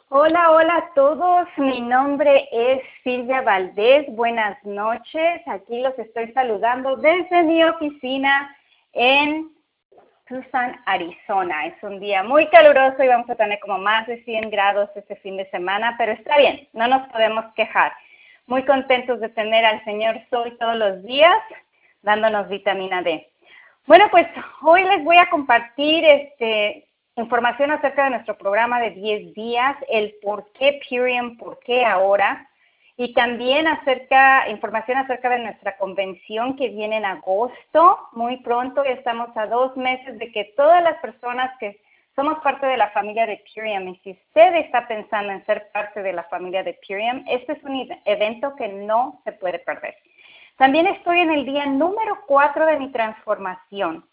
Hola, hola a todos. Mi nombre es Silvia Valdés. Buenas noches. Aquí los estoy saludando desde mi oficina en Tucson, Arizona. Es un día muy caluroso y vamos a tener como más de 100 grados este fin de semana, pero está bien, no nos podemos quejar. Muy contentos de tener al señor Sol todos los días dándonos vitamina D. Bueno, pues hoy les voy a compartir información acerca de nuestro programa de 10 días, el por qué Purium, por qué ahora, y también información acerca de nuestra convención que viene en agosto, muy pronto, ya estamos a 2 meses de que todas las personas que somos parte de la familia de Purium, y si usted está pensando en ser parte de la familia de Purium, este es un evento que no se puede perder. También estoy en el día número 4 de mi transformación.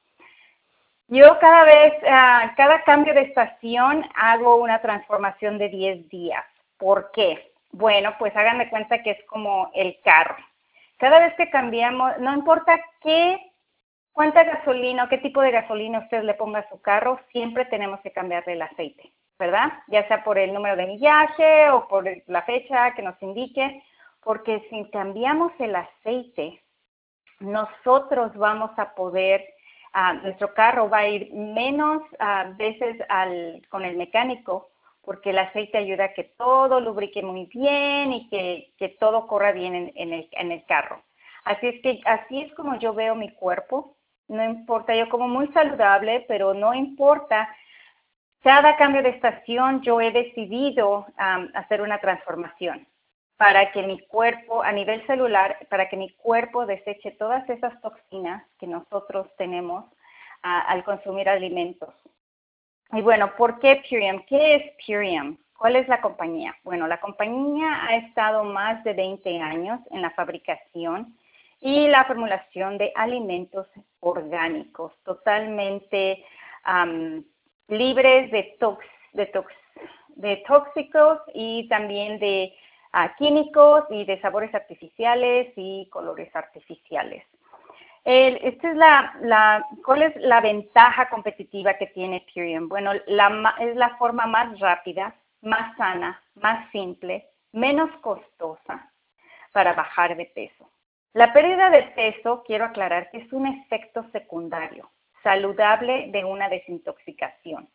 Yo cada cambio de estación hago una transformación de 10 días. ¿Por qué? Bueno, pues hagan de cuenta que es como el carro. Cada vez que cambiamos, no importa cuánta gasolina o qué tipo de gasolina usted le ponga a su carro, siempre tenemos que cambiarle el aceite, ¿verdad? Ya sea por el número de millaje o por la fecha que nos indique, porque si cambiamos el aceite, nosotros vamos a poder, nuestro carro va a ir menos veces con el mecánico, porque el aceite ayuda a que todo lubrique muy bien y que todo corra bien en el carro. Así es como yo veo mi cuerpo. No importa, yo como muy saludable, pero no importa. Cada cambio de estación yo he decidido hacer una transformación para que mi cuerpo, a nivel celular, para que mi cuerpo deseche todas esas toxinas que nosotros tenemos al consumir alimentos. Y bueno, ¿por qué Purium? ¿Qué es Purium? ¿Cuál es la compañía? Bueno, la compañía ha estado más de 20 años en la fabricación y la formulación de alimentos orgánicos, totalmente libres de tóxicos y también de químicos y de sabores artificiales y colores artificiales. ¿Cuál es la ventaja competitiva que tiene Purium? Bueno, es la forma más rápida, más sana, más simple, menos costosa para bajar de peso. La pérdida de peso, quiero aclarar que es un efecto secundario, saludable de una desintoxicación.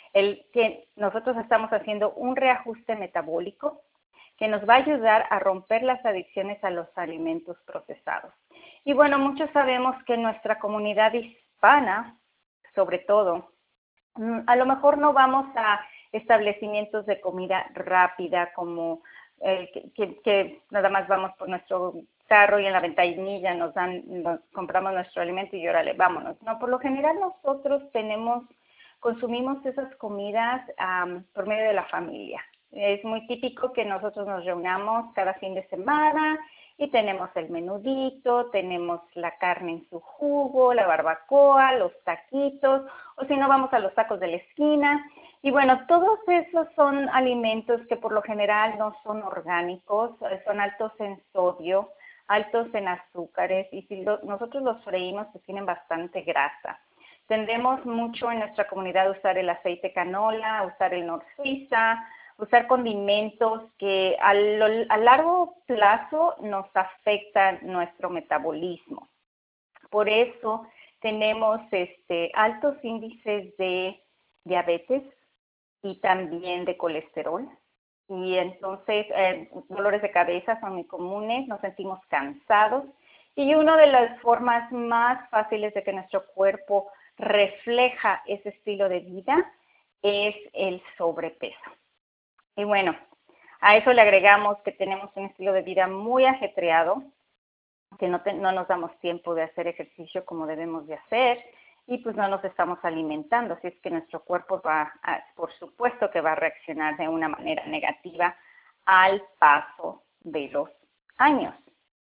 Que nosotros estamos haciendo un reajuste metabólico que nos va a ayudar a romper las adicciones a los alimentos procesados. Y bueno, muchos sabemos que en nuestra comunidad hispana, sobre todo, a lo mejor no vamos a establecimientos de comida rápida como que nada más vamos por nuestro carro y en la ventanilla nos compramos nuestro alimento y órale, vámonos. No, por lo general nosotros consumimos esas comidas por medio de la familia. Es muy típico que nosotros nos reunamos cada fin de semana y tenemos el menudito, tenemos la carne en su jugo, la barbacoa, los taquitos, o si no vamos a los tacos de la esquina. Y bueno, todos esos son alimentos que por lo general no son orgánicos, son altos en sodio, altos en azúcares, y si nosotros los freímos, pues tienen bastante grasa. Tendemos mucho en nuestra comunidad a usar el aceite canola, a usar el Nor Suiza, usar condimentos que a largo plazo nos afectan nuestro metabolismo. Por eso tenemos altos índices de diabetes y también de colesterol. Y entonces dolores de cabeza son muy comunes, nos sentimos cansados. Y una de las formas más fáciles de que nuestro cuerpo refleja ese estilo de vida es el sobrepeso. Y bueno, a eso le agregamos que tenemos un estilo de vida muy ajetreado, que no nos damos tiempo de hacer ejercicio como debemos de hacer y pues no nos estamos alimentando. Así es que nuestro cuerpo por supuesto que va a reaccionar de una manera negativa al paso de los años.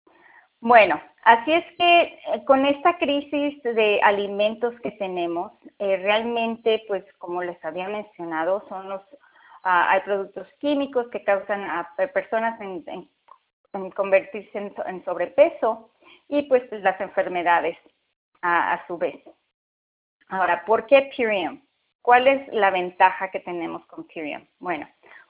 Bueno, así es que con esta crisis de alimentos que tenemos, realmente, pues como les había mencionado, hay productos químicos que causan a personas en convertirse en sobrepeso y pues las enfermedades a su vez. Ahora, ¿por qué Purium? ¿Cuál es la ventaja que tenemos con Purium? Bueno,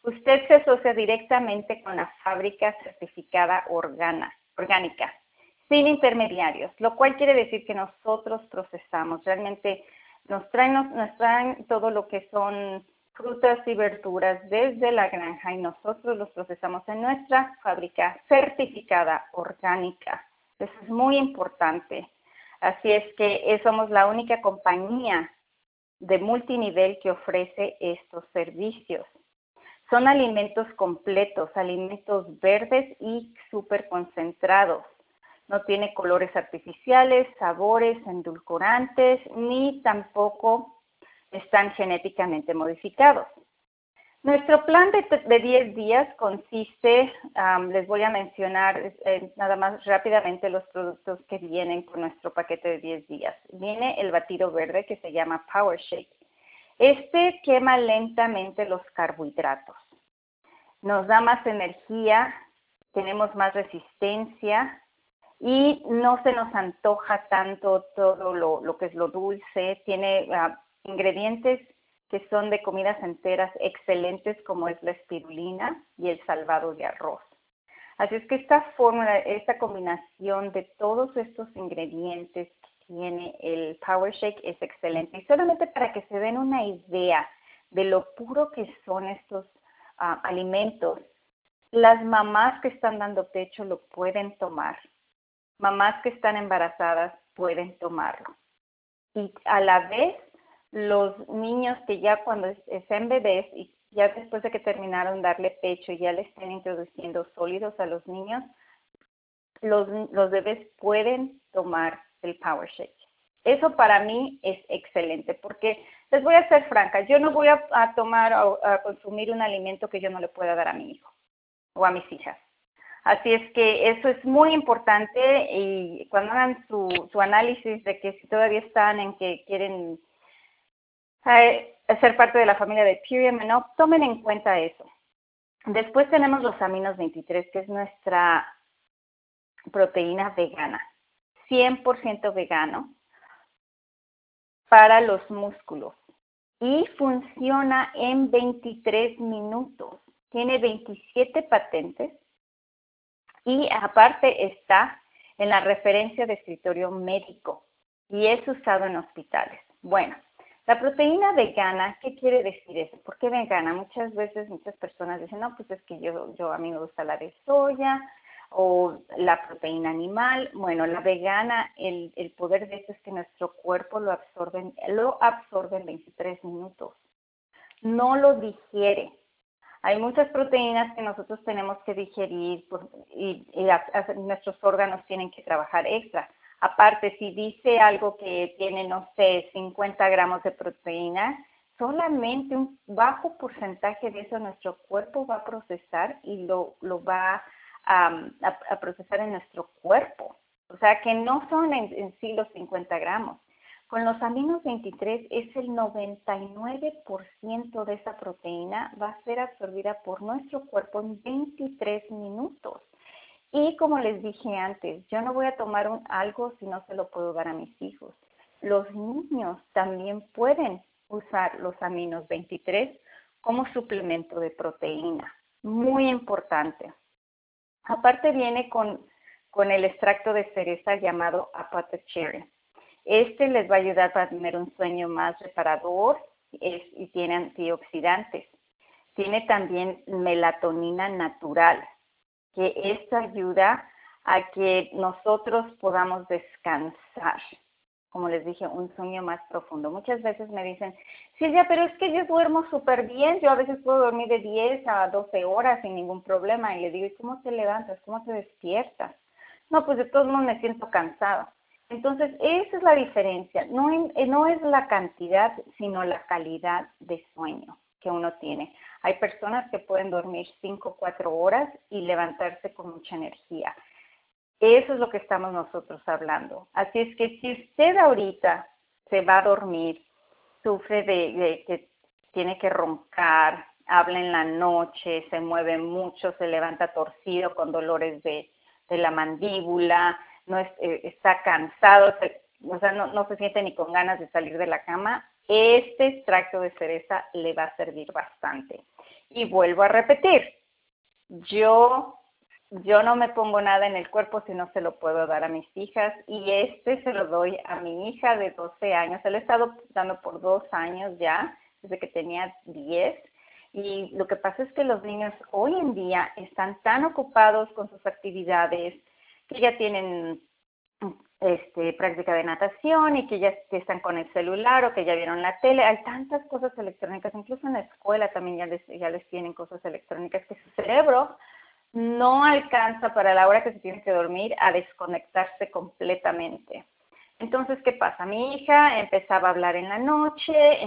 Usted se asocia directamente con la fábrica certificada orgánica, sin intermediarios, lo cual quiere decir que nosotros procesamos. Realmente nos traen todo lo que son frutas y verduras desde la granja y nosotros los procesamos en nuestra fábrica certificada orgánica. Eso es muy importante. Así es que somos la única compañía de multinivel que ofrece estos servicios. Son alimentos completos, alimentos verdes y súper concentrados. No tiene colores artificiales, sabores, endulcorantes, ni tampoco están genéticamente modificados. Nuestro plan de 10 días consiste, les voy a mencionar nada más rápidamente los productos que vienen con nuestro paquete de 10 días. Viene el batido verde que se llama Power Shake. Este quema lentamente los carbohidratos. Nos da más energía, tenemos más resistencia y no se nos antoja tanto todo lo que es lo dulce. Tiene ingredientes que son de comidas enteras excelentes como es la espirulina y el salvado de arroz. Así es que esta fórmula, esta combinación de todos estos ingredientes que tiene el Power Shake es excelente. Y solamente para que se den una idea de lo puro que son estos alimentos, las mamás que están dando pecho lo pueden tomar. Mamás que están embarazadas pueden tomarlo. Y a la vez, los niños que ya cuando sean bebés y ya después de que terminaron darle pecho y ya le estén introduciendo sólidos a los niños, los bebés pueden tomar el Power Shake. Eso para mí es excelente porque les voy a ser franca, yo no voy a tomar o a consumir un alimento que yo no le pueda dar a mi hijo o a mis hijas. Así es que eso es muy importante y cuando hagan su análisis de que si todavía están en que quieren ser parte de la familia de Purium, no, tomen en cuenta eso. Después tenemos los aminos 23, que es nuestra proteína vegana, 100% vegano para los músculos y funciona en 23 minutos. Tiene 27 patentes y aparte está en la referencia de escritorio médico y es usado en hospitales. Bueno, la proteína vegana, ¿qué quiere decir eso? ¿Por qué vegana? Muchas veces muchas personas dicen, no, pues es que a mí me gusta la de soya o la proteína animal. Bueno, la vegana, el poder de esto es que nuestro cuerpo lo absorbe en 23 minutos. No lo digiere. Hay muchas proteínas que nosotros tenemos que digerir y nuestros órganos tienen que trabajar extra. Aparte, si dice algo que tiene, no sé, 50 gramos de proteína, solamente un bajo porcentaje de eso nuestro cuerpo va a procesar y lo va a procesar en nuestro cuerpo. O sea, que no son en sí los 50 gramos. Con los aminos 23 es el 99% de esa proteína va a ser absorbida por nuestro cuerpo en 23 minutos. Y como les dije antes, yo no voy a tomar algo si no se lo puedo dar a mis hijos. Los niños también pueden usar los aminos 23 como suplemento de proteína. Muy importante. Aparte viene con el extracto de cereza llamado Apothecary. Este les va a ayudar para tener un sueño más reparador y tiene antioxidantes. Tiene también melatonina natural, que esto ayuda a que nosotros podamos descansar. Como les dije, un sueño más profundo. Muchas veces me dicen, Silvia, pero es que yo duermo súper bien. Yo a veces puedo dormir de 10 a 12 horas sin ningún problema. Y le digo, ¿y cómo te levantas? ¿Cómo te despiertas? No, pues de todos modos me siento cansado. Entonces, esa es la diferencia. No es la cantidad, sino la calidad de sueño que uno tiene. Hay personas que pueden dormir 5 o 4 horas y levantarse con mucha energía. Eso es lo que estamos nosotros hablando. Así es que si usted ahorita se va a dormir, sufre de que tiene que roncar, habla en la noche, se mueve mucho, se levanta torcido con dolores de la mandíbula, no está cansado, no se siente ni con ganas de salir de la cama, este extracto de cereza le va a servir bastante. Y vuelvo a repetir, yo no me pongo nada en el cuerpo si no se lo puedo dar a mis hijas, y se lo doy a mi hija de 12 años. Se lo he estado dando por 2 años ya, desde que tenía 10. Y lo que pasa es que los niños hoy en día están tan ocupados con sus actividades, que ya tienen práctica de natación y que ya están con el celular o que ya vieron la tele. Hay tantas cosas electrónicas, incluso en la escuela también ya les tienen cosas electrónicas, que su cerebro no alcanza para la hora que se tiene que dormir a desconectarse completamente. Entonces, ¿qué pasa? Mi hija empezaba a hablar en la noche,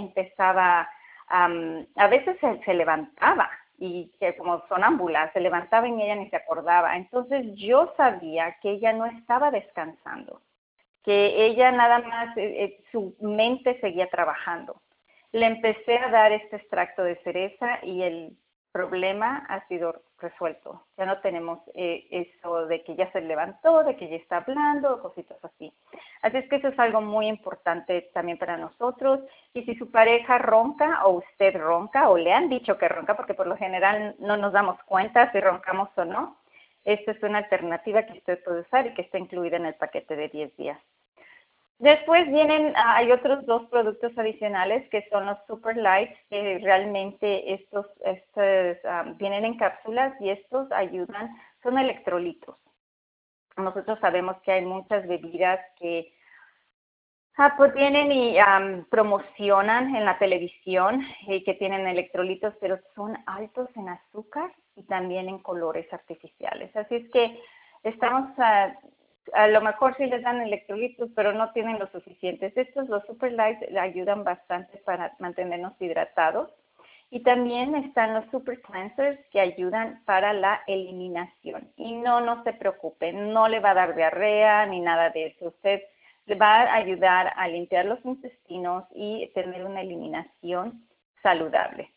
a veces se levantaba, y que como sonámbula, se levantaba y ella ni se acordaba. Entonces yo sabía que ella no estaba descansando, que ella nada más, su mente seguía trabajando. Le empecé a dar este extracto de cereza y el problema ha sido resuelto. Ya no tenemos eso de que ya se levantó, de que ya está hablando, cositas así. Así es que eso es algo muy importante también para nosotros. Y si su pareja ronca o usted ronca o le han dicho que ronca, porque por lo general no nos damos cuenta si roncamos o no, esta es una alternativa que usted puede usar y que está incluida en el paquete de 10 días. Después hay otros 2 productos adicionales que son los Super Lights, que realmente estos vienen en cápsulas, y estos ayudan, son electrolitos. Nosotros sabemos que hay muchas bebidas que pues vienen y promocionan en la televisión que tienen electrolitos, pero son altos en azúcar y también en colores artificiales. Así es que estamos a lo mejor sí les dan electrolitos, pero no tienen lo suficientes. Los Super Lights, ayudan bastante para mantenernos hidratados. Y también están los Super Cleansers, que ayudan para la eliminación. Y no se preocupen, no le va a dar diarrea ni nada de eso. Usted le va a ayudar a limpiar los intestinos y tener una eliminación saludable.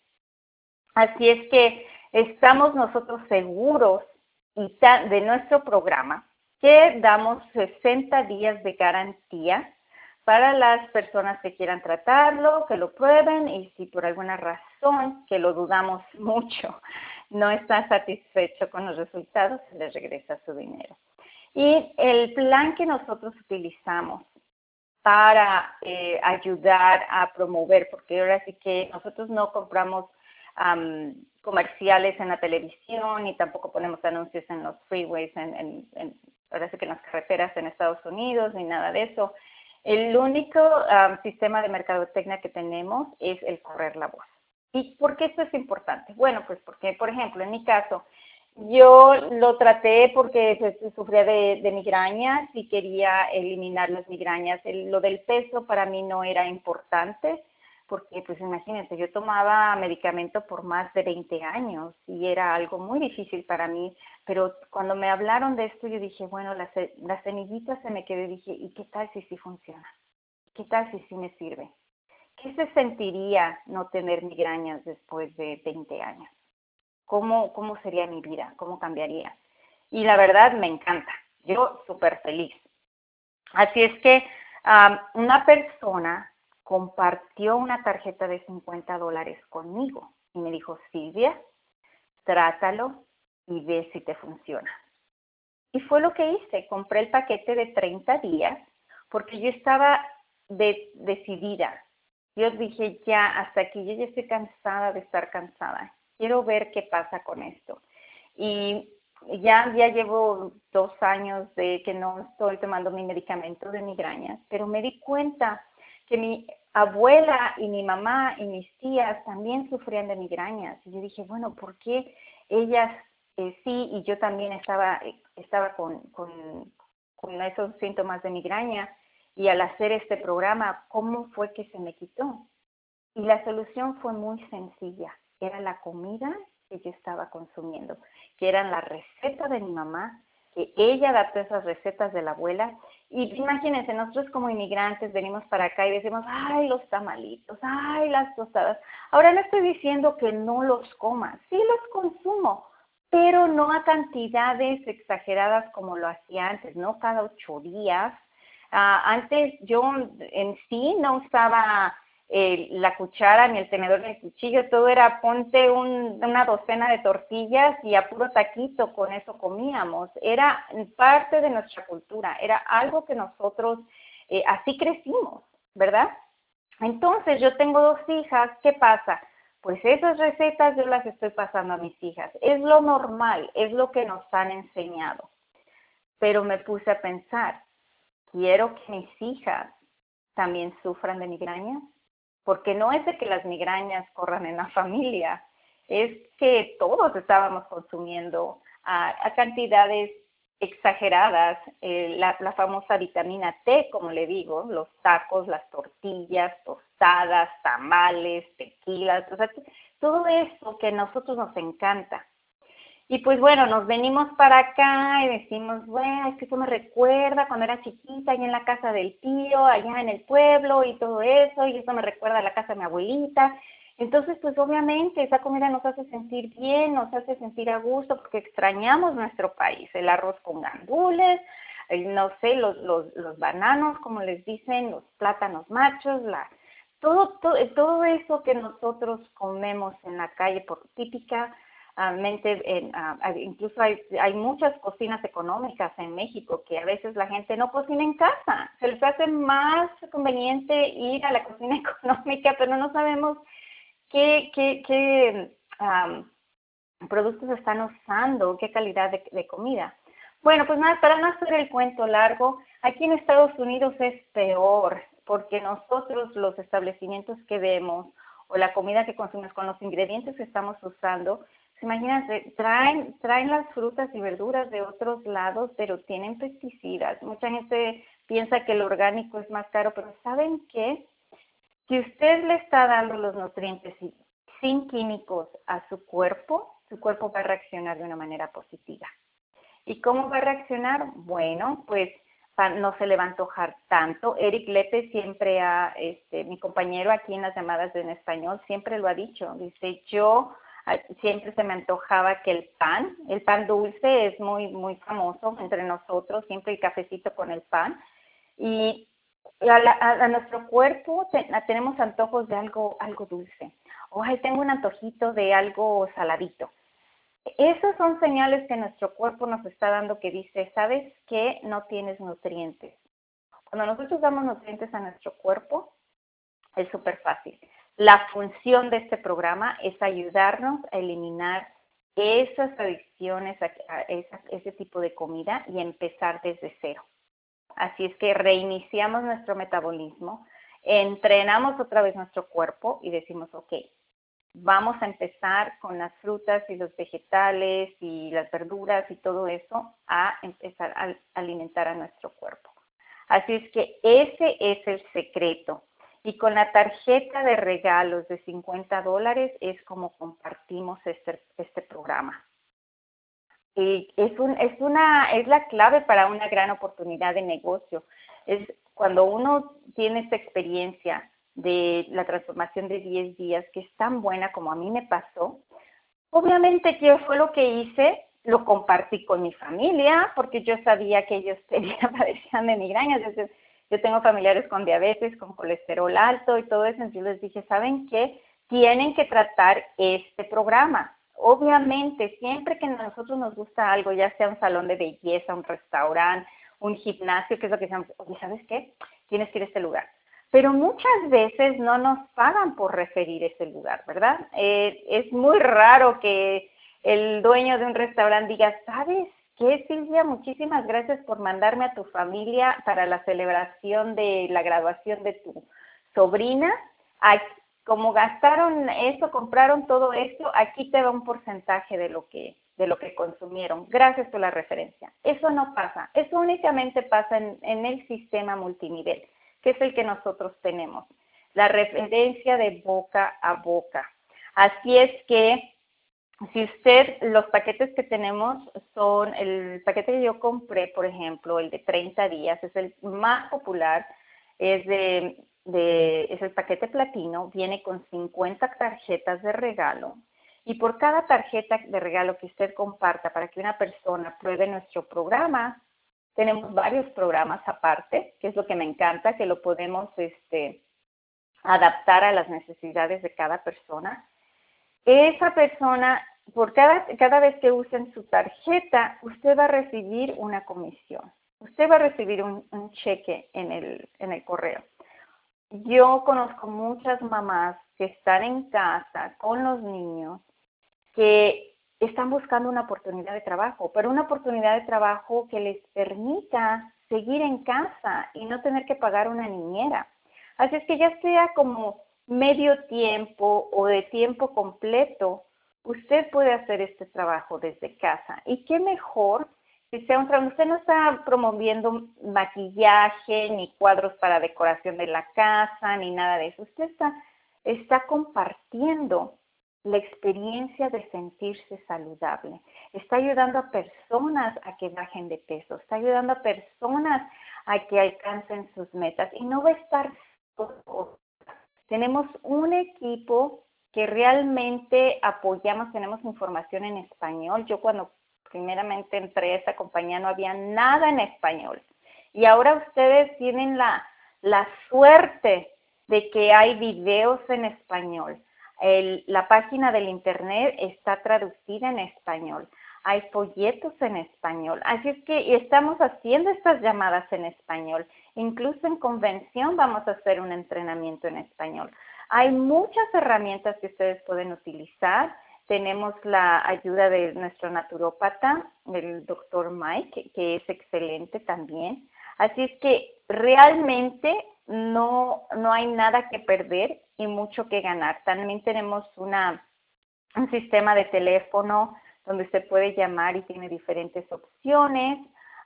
Así es que estamos nosotros seguros de nuestro programa, que damos 60 días de garantía para las personas que quieran tratarlo, que lo prueben, y si por alguna razón, que lo dudamos mucho, no está satisfecho con los resultados, se les regresa su dinero. Y el plan que nosotros utilizamos para ayudar a promover, porque ahora sí que nosotros no compramos comerciales en la televisión, y tampoco ponemos anuncios en los freeways, ahora sí que en las carreteras en Estados Unidos, ni nada de eso. El único sistema de mercadotecnia que tenemos es el correr la voz. ¿Y por qué esto es importante? Bueno, pues porque, por ejemplo, en mi caso, yo lo traté porque sufría de migrañas y quería eliminar las migrañas. Lo del peso para mí no era importante, porque pues imagínense, yo tomaba medicamento por más de 20 años y era algo muy difícil para mí, pero cuando me hablaron de esto yo dije, bueno, las semillitas se me quedó y dije, ¿y qué tal si sí funciona? ¿Qué tal si sí me sirve? ¿Qué se sentiría no tener migrañas después de 20 años? ¿Cómo sería mi vida? ¿Cómo cambiaría? Y la verdad me encanta. Yo súper feliz. Así es que una persona compartió una tarjeta de $50 conmigo y me dijo, Silvia, trátalo y ve si te funciona. Y fue lo que hice. Compré el paquete de 30 días porque yo estaba decidida. Yo dije, ya, hasta aquí, yo ya estoy cansada de estar cansada. Quiero ver qué pasa con esto. Y ya llevo 2 años de que no estoy tomando mi medicamento de migrañas, pero me di cuenta que mi abuela y mi mamá y mis tías también sufrían de migrañas. Y yo dije, bueno, ¿por qué ellas sí y yo también estaba con esos síntomas de migraña? Y al hacer este programa, ¿cómo fue que se me quitó? Y la solución fue muy sencilla. Era la comida que yo estaba consumiendo, que eran las recetas de mi mamá, que ella adaptó esas recetas de la abuela. Y imagínense, nosotros como inmigrantes venimos para acá y decimos, ay, los tamalitos, ay, las tostadas. Ahora no estoy diciendo que no los coma, sí los consumo, pero no a cantidades exageradas como lo hacía antes, no cada 8 días. Antes yo en sí no usaba la cuchara, ni el tenedor, ni el cuchillo, todo era ponte una docena de tortillas y a puro taquito con eso comíamos. Era parte de nuestra cultura, era algo que nosotros así crecimos, ¿verdad? Entonces yo tengo 2 hijas, ¿qué pasa? Pues esas recetas yo las estoy pasando a mis hijas. Es lo normal, es lo que nos han enseñado. Pero me puse a pensar, quiero que mis hijas también sufran de migrañas, porque no es de que las migrañas corran en la familia, es que todos estábamos consumiendo a cantidades exageradas, la famosa vitamina T, como le digo, los tacos, las tortillas, tostadas, tamales, tequilas, o sea, todo eso que a nosotros nos encanta. Y pues bueno, nos venimos para acá y decimos, bueno, es que eso me recuerda cuando era chiquita, allá en la casa del tío, allá en el pueblo y todo eso, y eso me recuerda a la casa de mi abuelita. Entonces, pues obviamente esa comida nos hace sentir bien, nos hace sentir a gusto, porque extrañamos nuestro país, el arroz con gandules, no sé, los bananos, como les dicen, los plátanos machos, todo eso que nosotros comemos en la calle por típica. Incluso hay muchas cocinas económicas en México que a veces la gente no cocina en casa. Se les hace más conveniente ir a la cocina económica, pero no sabemos qué productos están usando, qué calidad de comida. Bueno, pues nada, para no hacer el cuento largo, aquí en Estados Unidos es peor, porque nosotros los establecimientos que vemos o la comida que consumimos con los ingredientes que estamos usando, imagínate, traen las frutas y verduras de otros lados, pero tienen pesticidas. Mucha gente piensa que el orgánico es más caro, pero ¿saben qué? Si usted le está dando los nutrientes sin químicos a su cuerpo va a reaccionar de una manera positiva. ¿Y cómo va a reaccionar? Bueno, pues no se le va a antojar tanto. Eric Lepe siempre mi compañero aquí en las llamadas en español, siempre lo ha dicho. Dice, siempre se me antojaba que el pan dulce es muy, muy famoso entre nosotros, siempre el cafecito con el pan. Y a nuestro cuerpo tenemos antojos de algo dulce. Ay, tengo un antojito de algo saladito. Esas son señales que nuestro cuerpo nos está dando que dice, ¿sabes qué? No tienes nutrientes. Cuando nosotros damos nutrientes a nuestro cuerpo, es súper fácil. La función de este programa es ayudarnos a eliminar esas adicciones a ese tipo de comida y empezar desde cero. Así es que reiniciamos nuestro metabolismo, entrenamos otra vez nuestro cuerpo y decimos, ok, vamos a empezar con las frutas y los vegetales y las verduras y todo eso a empezar a alimentar a nuestro cuerpo. Así es que ese es el secreto. Y con la tarjeta de regalos de $50 es como compartimos este programa. Y es la clave para una gran oportunidad de negocio. Es cuando uno tiene esta experiencia de la transformación de 10 días, que es tan buena como a mí me pasó, obviamente ¿qué fue lo que hice? Lo compartí con mi familia, porque yo sabía que ellos padecían de migrañas. Yo tengo familiares con diabetes, con colesterol alto y todo eso, entonces les dije, ¿saben qué? Tienen que tratar este programa. Obviamente, siempre que a nosotros nos gusta algo, ya sea un salón de belleza, un restaurante, un gimnasio, que es lo que decimos, oye, ¿sabes qué? Tienes que ir a este lugar. Pero muchas veces no nos pagan por referir ese lugar, ¿verdad? Es muy raro que el dueño de un restaurante diga, ¿sabes qué, Silvia? Muchísimas gracias por mandarme a tu familia para la celebración de la graduación de tu sobrina. Como gastaron eso, compraron todo esto, aquí te va un porcentaje de lo que consumieron. Gracias por la referencia. Eso no pasa. Eso únicamente pasa en el sistema multinivel, que es el que nosotros tenemos. La referencia de boca a boca. Así es que si los paquetes que tenemos son, el paquete que yo compré, por ejemplo, el de 30 días, es el más popular, es el paquete platino, viene con 50 tarjetas de regalo, y por cada tarjeta de regalo que usted comparta para que una persona pruebe nuestro programa, tenemos varios programas aparte, que es lo que me encanta, que lo podemos adaptar a las necesidades de cada persona. Esa persona, por cada vez que usen su tarjeta, usted va a recibir una comisión. Usted va a recibir un cheque en el correo. Yo conozco muchas mamás que están en casa con los niños que están buscando una oportunidad de trabajo, pero una oportunidad de trabajo que les permita seguir en casa y no tener que pagar una niñera. Así es que ya sea como medio tiempo o de tiempo completo, usted puede hacer este trabajo desde casa. ¿Y qué mejor que sea un trabajo? Usted no está promoviendo maquillaje, ni cuadros para decoración de la casa, ni nada de eso. Usted está compartiendo la experiencia de sentirse saludable. Está ayudando a personas a que bajen de peso. Está ayudando a personas a que alcancen sus metas. Y no va a estar solo. Tenemos un equipo que realmente apoyamos, tenemos información en español. Yo cuando primeramente entré a esta compañía no había nada en español. Y ahora ustedes tienen la suerte de que hay videos en español. La página del internet está traducida en español. Hay folletos en español. Así es que estamos haciendo estas llamadas en español. Incluso en convención vamos a hacer un entrenamiento en español. Hay muchas herramientas que ustedes pueden utilizar. Tenemos la ayuda de nuestro naturópata, el doctor Mike, que es excelente también. Así es que realmente no hay nada que perder y mucho que ganar. También tenemos un sistema de teléfono donde usted puede llamar y tiene diferentes opciones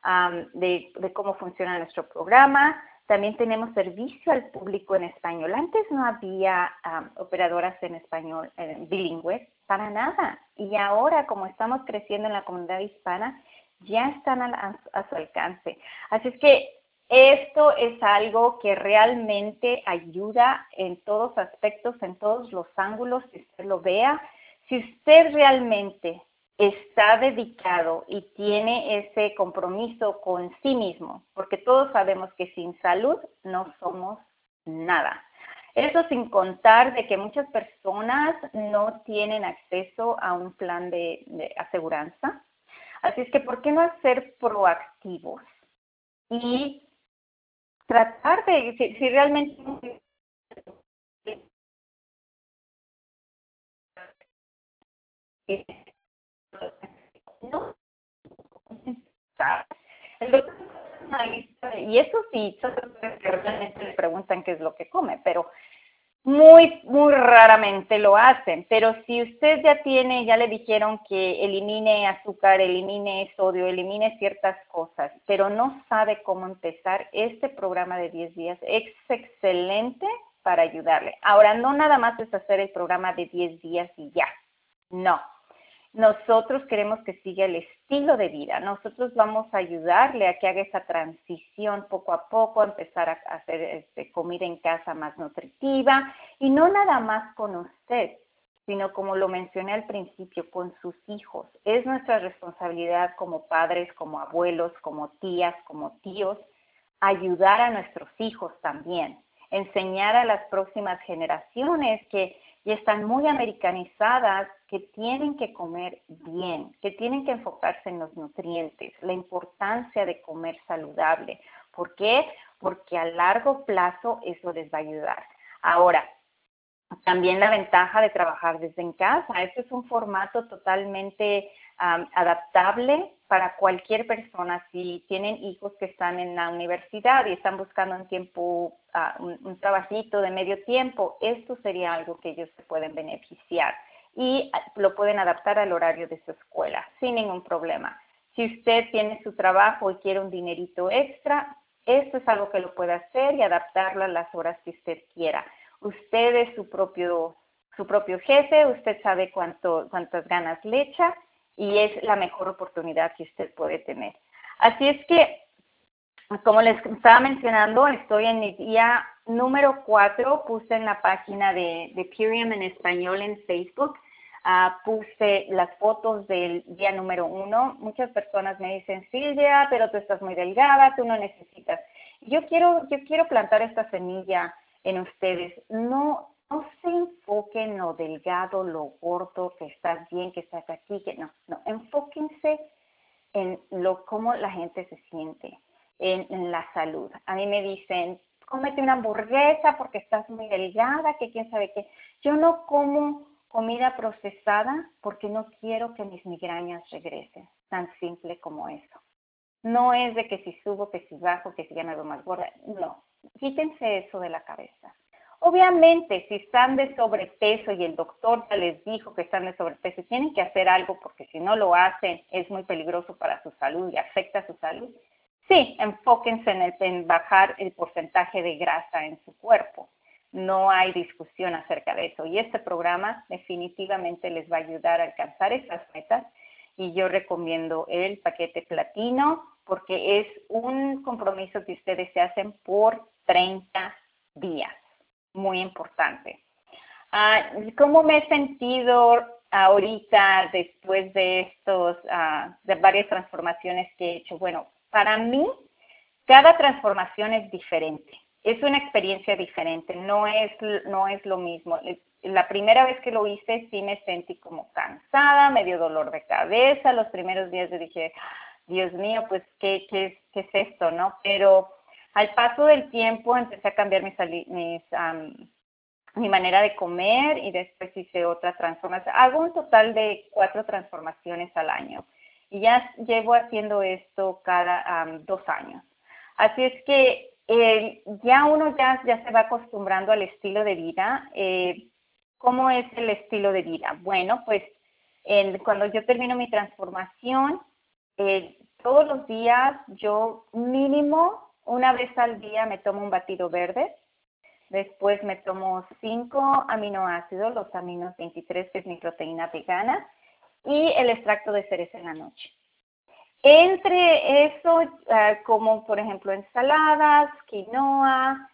de cómo funciona nuestro programa. También tenemos servicio al público en español. Antes no había operadoras en español bilingües, para nada. Y ahora, como estamos creciendo en la comunidad hispana, ya están a su alcance. Así es que esto es algo que realmente ayuda en todos aspectos, en todos los ángulos, si usted lo vea. Si usted realmente está dedicado y tiene ese compromiso con sí mismo, porque todos sabemos que sin salud no somos nada. Eso sin contar de que muchas personas no tienen acceso a un plan de aseguranza. Así es que, ¿por qué no ser proactivos? Y tratar de, si realmente no, el doctor es una lista, y eso sí, son doctores que realmente le preguntan qué es lo que come, pero muy raramente lo hacen. Pero si usted ya le dijeron que elimine azúcar, elimine sodio, elimine ciertas cosas, pero no sabe cómo empezar, este programa de 10 días es excelente para ayudarle. Ahora, no nada más es hacer el programa de 10 días y ya, no. Nosotros queremos que siga el estilo de vida. Nosotros vamos a ayudarle a que haga esa transición poco a poco, a empezar a hacer comida en casa más nutritiva, y no nada más con usted, sino como lo mencioné al principio, con sus hijos. Es nuestra responsabilidad como padres, como abuelos, como tías, como tíos, ayudar a nuestros hijos también, enseñar a las próximas generaciones que ya están muy americanizadas, que tienen que comer bien, que tienen que enfocarse en los nutrientes, la importancia de comer saludable. ¿Por qué? Porque a largo plazo eso les va a ayudar. Ahora, también la ventaja de trabajar desde en casa. Este es un formato totalmente adaptable para cualquier persona. Si tienen hijos que están en la universidad y están buscando un trabajito de medio tiempo, esto sería algo que ellos se pueden beneficiar y lo pueden adaptar al horario de su escuela sin ningún problema. Si usted tiene su trabajo y quiere un dinerito extra, esto es algo que lo puede hacer y adaptarlo a las horas que usted quiera. Usted es su propio jefe, usted sabe cuántas ganas le echa y es la mejor oportunidad que usted puede tener. Así es que, como les estaba mencionando, estoy en mi día número 4, puse en la página de Purium en español en Facebook, puse las fotos del día número 1. Muchas personas me dicen, Silvia, pero tú estás muy delgada, tú no necesitas. Yo quiero plantar esta semilla en ustedes. No se enfoquen en lo delgado, lo gordo, que estás bien, que estás aquí, que no. Enfóquense en cómo la gente se siente, en la salud. A mí me dicen, cómete una hamburguesa porque estás muy delgada, que quién sabe qué. Yo no como comida procesada porque no quiero que mis migrañas regresen. Tan simple como eso. No es de que si subo, que si bajo, que si ya me veo más gorda. No, quítense eso de la cabeza. Obviamente, si están de sobrepeso y el doctor ya les dijo que están de sobrepeso, tienen que hacer algo porque si no lo hacen es muy peligroso para su salud y afecta su salud. Sí, enfóquense en bajar el porcentaje de grasa en su cuerpo. No hay discusión acerca de eso. Y este programa definitivamente les va a ayudar a alcanzar esas metas. Y yo recomiendo el paquete platino porque es un compromiso que ustedes se hacen por 30 días. Muy importante. ¿Cómo me he sentido ahorita después de de varias transformaciones que he hecho? Bueno, para mí, cada transformación es diferente. Es una experiencia diferente, no es lo mismo. La primera vez que lo hice sí me sentí como cansada, me dio dolor de cabeza. Los primeros días yo dije, Dios mío, pues, ¿qué es esto, no? Pero al paso del tiempo empecé a cambiar mi manera de comer y después hice otra transformación. Hago un total de 4 transformaciones al año y ya llevo haciendo esto cada 2 años. Así es que ya uno ya se va acostumbrando al estilo de vida. ¿Cómo es el estilo de vida? Bueno, pues cuando yo termino mi transformación, todos los días yo mínimo una vez al día me tomo un batido verde. Después me tomo 5 aminoácidos, los aminos 23, que es mi proteína vegana, y el extracto de cereza en la noche. Entre eso, como por ejemplo ensaladas, quinoa,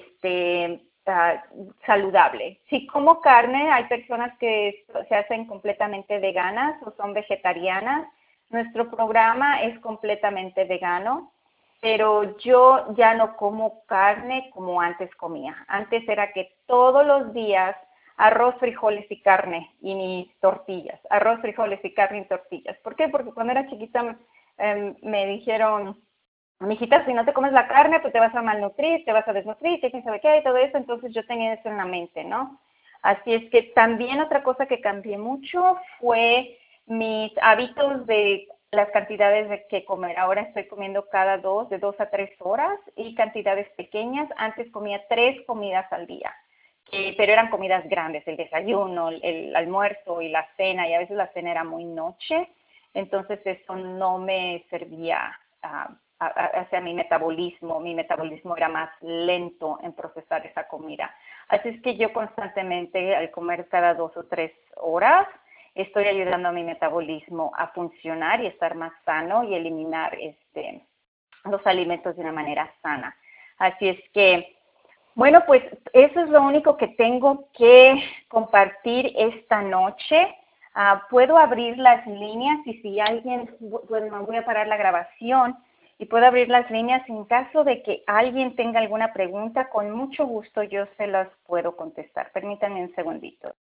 saludable. Si como carne, hay personas que se hacen completamente veganas o son vegetarianas. Nuestro programa es completamente vegano, pero yo ya no como carne como antes comía. Antes era que todos los días arroz, frijoles y carne y mis tortillas. Arroz, frijoles y carne y tortillas. ¿Por qué? Porque cuando era chiquita me dijeron, mijita, si no te comes la carne, pues te vas a malnutrir, te vas a desnutrir, quién sabe qué y todo eso. Entonces yo tenía eso en la mente, ¿no? Así es que también otra cosa que cambié mucho fue mis hábitos de las cantidades de que comer. Ahora estoy comiendo de 2 a 3 horas y cantidades pequeñas. Antes comía 3 comidas al día, pero eran comidas grandes, el desayuno, el almuerzo y la cena, y a veces la cena era muy noche, entonces eso no me servía hacia mi metabolismo era más lento en procesar esa comida. Así es que yo constantemente, al comer cada 2 o 3 horas, estoy ayudando a mi metabolismo a funcionar y estar más sano y eliminar los alimentos de una manera sana. Así es que, bueno, pues eso es lo único que tengo que compartir esta noche. Puedo abrir las líneas y si alguien, bueno, voy a parar la grabación y puedo abrir las líneas en caso de que alguien tenga alguna pregunta, con mucho gusto yo se las puedo contestar. Permítanme un segundito.